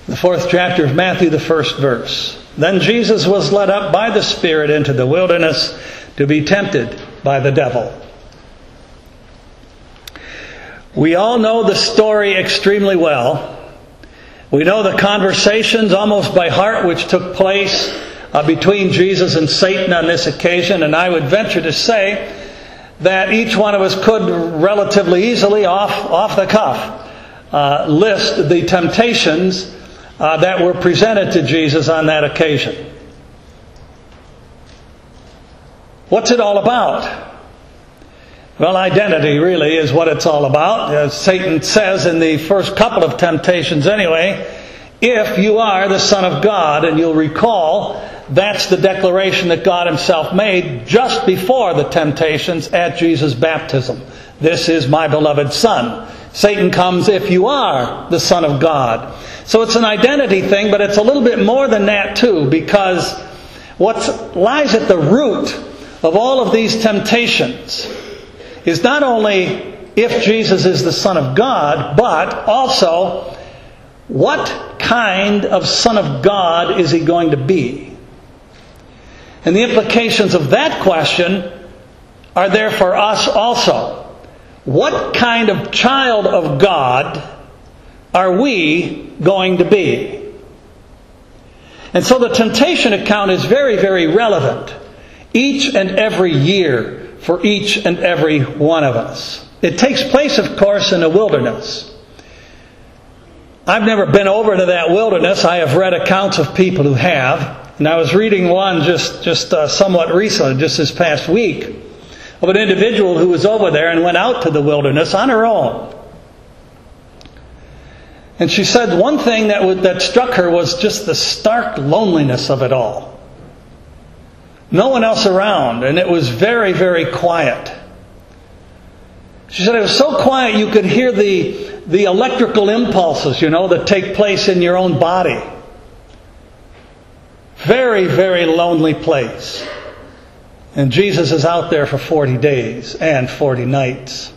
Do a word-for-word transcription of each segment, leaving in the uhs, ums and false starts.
The fourth chapter of Matthew, the first verse. Then Jesus was led up by the Spirit into the wilderness to be tempted by the devil. We all know the story extremely well. We know the conversations almost by heart which took place uh, between Jesus and Satan on this occasion. And I would venture to say that each one of us could relatively easily, off, off the cuff, uh, list the temptations uh, that were presented to Jesus on that occasion. What's it all about? Well, identity really is what it's all about. As Satan says in the first couple of temptations anyway, if you are the Son of God, and you'll recall that's the declaration that God Himself made just before the temptations at Jesus' baptism. This is my beloved Son. Satan comes, if you are the Son of God. So it's an identity thing, but it's a little bit more than that too, because what lies at the root of all of these temptations is not only if Jesus is the Son of God, but also what kind of Son of God is He going to be? And the implications of that question are there for us also. What kind of child of God are we going to be? And so the temptation account is very, very relevant each and every year for each and every one of us. It takes place, of course, in a wilderness. I've never been over to that wilderness. I have read accounts of people who have. And I was reading one just, just uh, somewhat recently, just this past week, of an individual who was over there and went out to the wilderness on her own. And she said one thing that, w- that struck her was just the stark loneliness of it all. No one else around, and it was very, very quiet. She said it was so quiet you could hear the, the electrical impulses, you know, that take place in your own body. Very, very lonely place. And Jesus is out there for forty days and forty nights.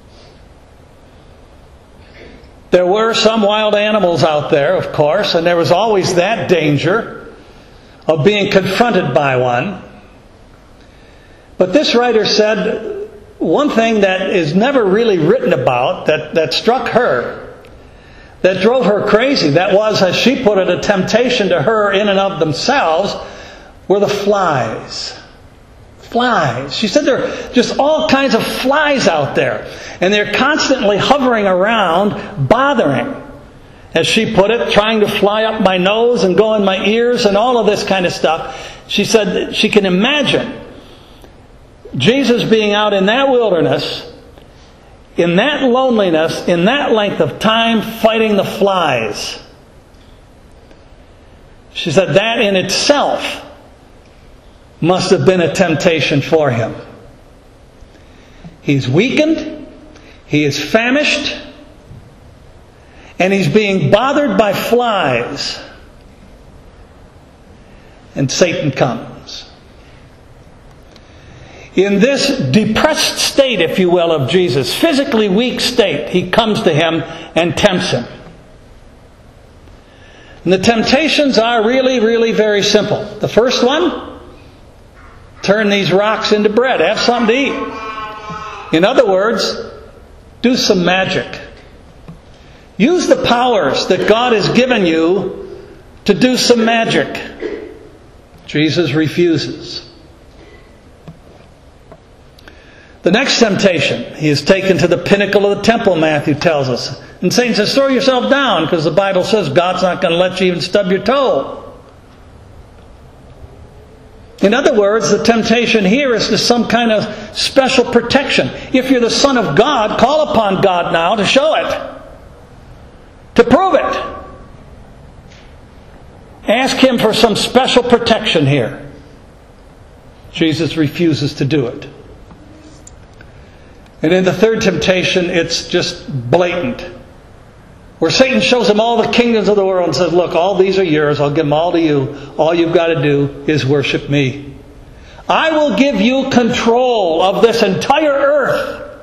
There were some wild animals out there, of course, and there was always that danger of being confronted by one. But this writer said one thing that is never really written about, that, that struck her, that drove her crazy, that was, as she put it, a temptation to her in and of themselves, were the flies. Flies. She said there are just all kinds of flies out there, and they're constantly hovering around, bothering. As she put it, trying to fly up my nose and go in my ears and all of this kind of stuff. She said that she can imagine Jesus being out in that wilderness, in that loneliness, in that length of time, fighting the flies. She said that in itself must have been a temptation for him. He's weakened, he is famished, and he's being bothered by flies. And Satan comes. In this depressed state, if you will, of Jesus, physically weak state, he comes to him and tempts him. And the temptations are really, really very simple. The first one, turn these rocks into bread. Have something to eat. In other words, do some magic. Use the powers that God has given you to do some magic. Jesus refuses. The next temptation, he is taken to the pinnacle of the temple, Matthew tells us. And Satan says, throw yourself down, because the Bible says God's not going to let you even stub your toe. In other words, the temptation here is to some kind of special protection. If you're the Son of God, call upon God now to show it. To prove it. Ask Him for some special protection here. Jesus refuses to do it. And in the third temptation, it's just blatant. Where Satan shows him all the kingdoms of the world and says, look, all these are yours. I'll give them all to you. All you've got to do is worship me. I will give you control of this entire earth.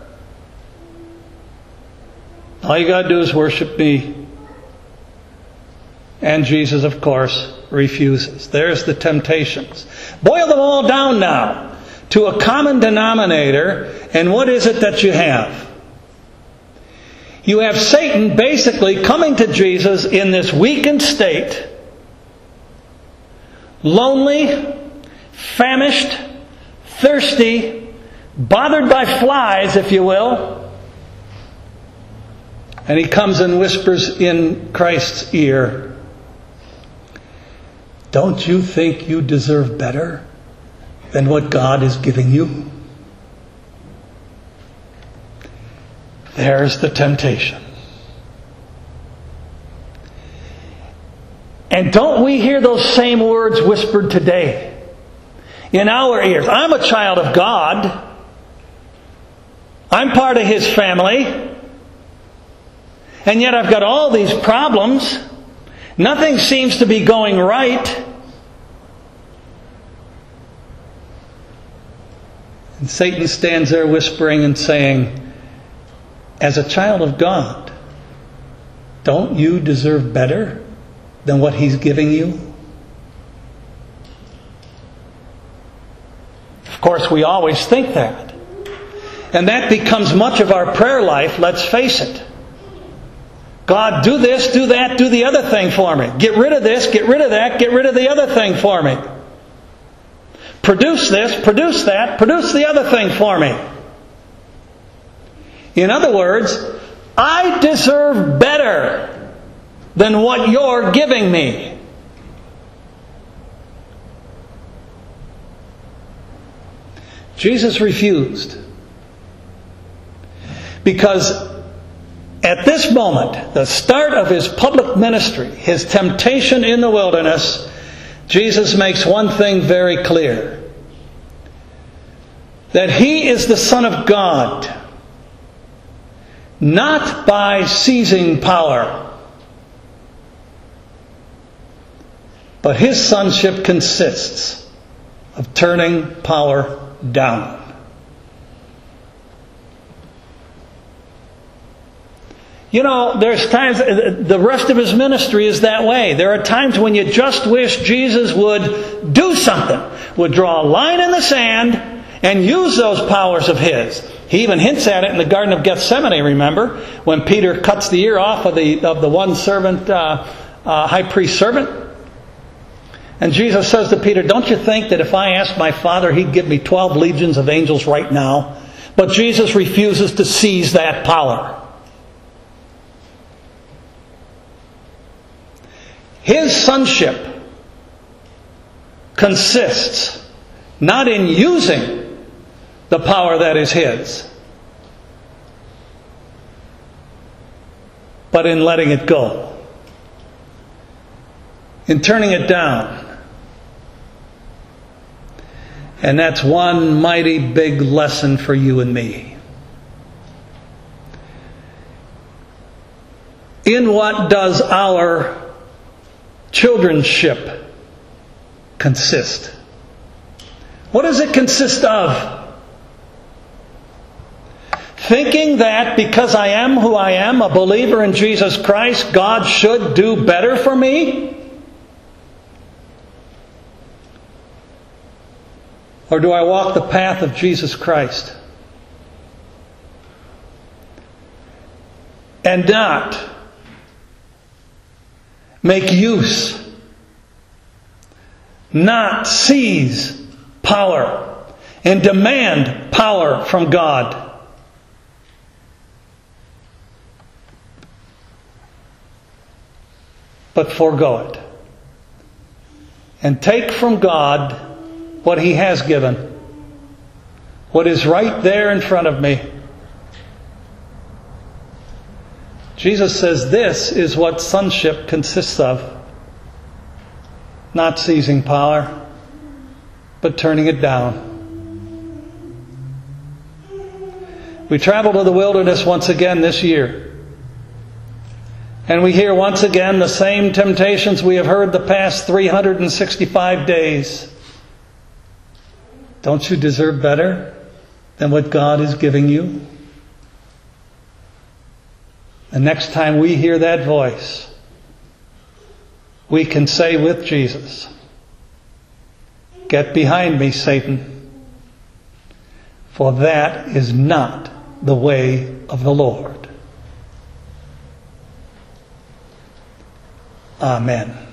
All you got to do is worship me. And Jesus, of course, refuses. There's the temptations. Boil them all down now to a common denominator. And what is it that you have? You have Satan basically coming to Jesus in this weakened state, lonely, famished, thirsty, bothered by flies, if you will. And he comes and whispers in Christ's ear, "Don't you think you deserve better than what God is giving you?" There's the temptation. And don't we hear those same words whispered today in our ears? I'm a child of God. I'm part of His family. And yet I've got all these problems. Nothing seems to be going right. And Satan stands there whispering and saying, as a child of God, don't you deserve better than what He's giving you? Of course, we always think that. And that becomes much of our prayer life, let's face it. God, do this, do that, do the other thing for me. Get rid of this, get rid of that, get rid of the other thing for me. Produce this, produce that, produce the other thing for me. In other words, I deserve better than what you're giving me. Jesus refused. Because at this moment, the start of His public ministry, His temptation in the wilderness, Jesus makes one thing very clear. That He is the Son of God. Not by seizing power. But His sonship consists of turning power down. You know, there's times, the rest of His ministry is that way. There are times when you just wish Jesus would do something. Would draw a line in the sand and use those powers of His. He even hints at it in the Garden of Gethsemane, remember? When Peter cuts the ear off of the, of the one servant, uh, uh, high priest servant. And Jesus says to Peter, don't you think that if I asked my Father, He'd give me twelve legions of angels right now? But Jesus refuses to seize that power. His sonship consists not in using the power that is His, but in letting it go, in turning it down. And that's one mighty big lesson for you and me. In what does our childrenship consist? What does it consist of? Thinking that because I am who I am, a believer in Jesus Christ, God should do better for me? Or do I walk the path of Jesus Christ and not make use, not seize power and demand power from God? But forego it. And take from God what He has given. What is right there in front of me. Jesus says this is what sonship consists of. Not seizing power, but turning it down. We travel to the wilderness once again this year. And we hear once again the same temptations we have heard the past three hundred sixty-five days. Don't you deserve better than what God is giving you? The next time we hear that voice, we can say with Jesus, "Get behind me, Satan, for that is not the way of the Lord." Amen.